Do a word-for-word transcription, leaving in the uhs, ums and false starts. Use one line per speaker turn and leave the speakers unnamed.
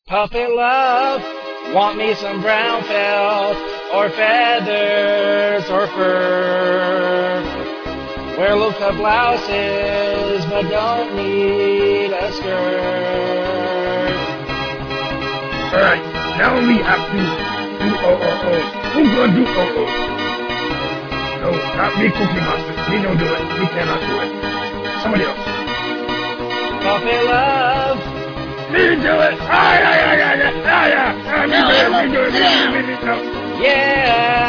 Puppet love, want me some brown felt, or feathers, or fur. Wear low-cut blouses, but don't need a skirt.
Alright, now we have to do oh oh oh. Who's gonna do oh oh? No, not me, Cookie Monster. We don't do it. We cannot do it. Somebody else.
Puppet love.
Me do it! Ah, yeah, yeah, yeah, yeah, yeah, yeah! Ah, me
No,
do it,
Emma,
me do it,
sit
me do it,
down.
me do it, no.
Yeah.